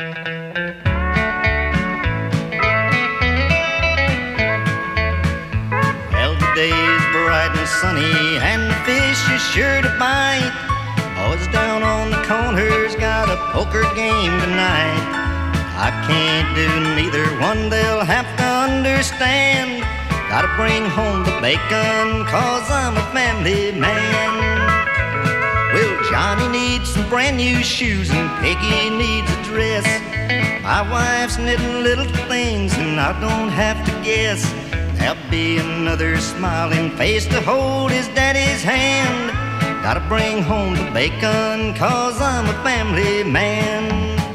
Well, today is bright and sunny, and the fish is sure to bite. Boys down on the corner's got a poker game tonight. I can't do neither one, they'll have to understand. Gotta bring home the bacon, 'cause I'm a family man. Well, Johnny needs some brand new shoes, and Peggy needs a dress. My wife's knitting little things, and I don't have to guess. There'll be another smiling face to hold his daddy's hand. Gotta bring home the bacon, 'cause I'm a family man.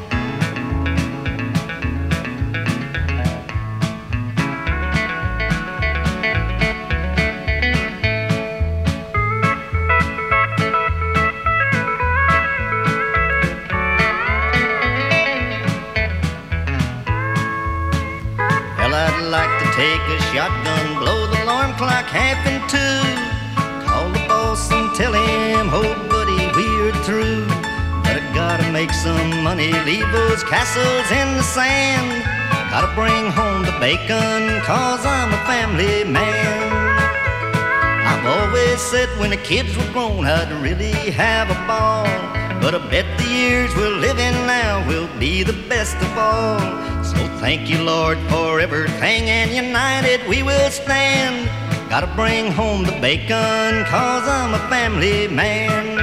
Well, I'd like to take a shotgun, blow the alarm clock 1:30. Call the boss and tell him, oh buddy, we're through. But I gotta make some money, leave those castles in the sand. Gotta bring home the bacon, 'cause I'm a family man. I've always said when the kids were grown I'd really have a ball. But I bet the years we're living now will be the best of all. So thank you, Lord, for everything, and united we will stand. Gotta bring home the bacon, 'cause I'm a family man.